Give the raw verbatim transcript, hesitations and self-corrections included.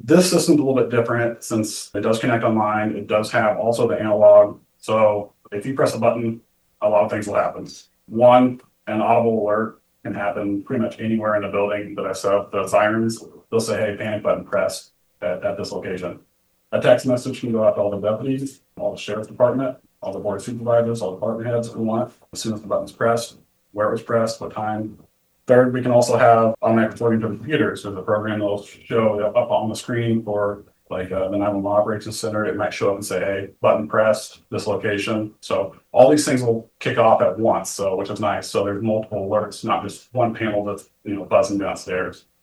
This system's a little bit different since it does connect online. It does have also the analog. So if you press a button, a lot of things will happen. One, an audible alert can happen pretty much anywhere in the building that I set up the sirens. They'll say, hey, panic button pressed at, at this location. A text message can go out to all the deputies, all the sheriff's department, all the board of supervisors, all the department heads who want, as soon as the button's pressed, where it was pressed, what time. Third, we can also have automatic reporting to the computers. There's a program that'll show up on the screen for like uh, the nine one one operations center. It might show up and say, hey, button pressed, this location. So all these things will kick off at once, so which is nice. So there's multiple alerts, not just one panel that's, you know, buzzing downstairs.